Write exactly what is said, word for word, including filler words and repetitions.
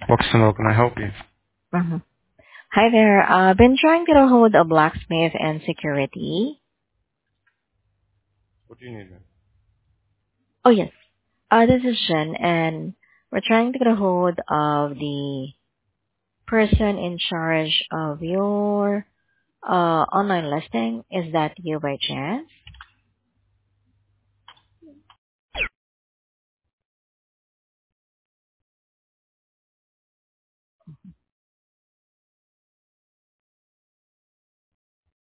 Watson, how can I help you? Mhm. Hi there. Uh, been trying to get a hold of blacksmith and security. What do you need, man? Oh yes. Uh, this is Jen, and we're trying to get a hold of the person in charge of your uh online listing. Is that you by chance?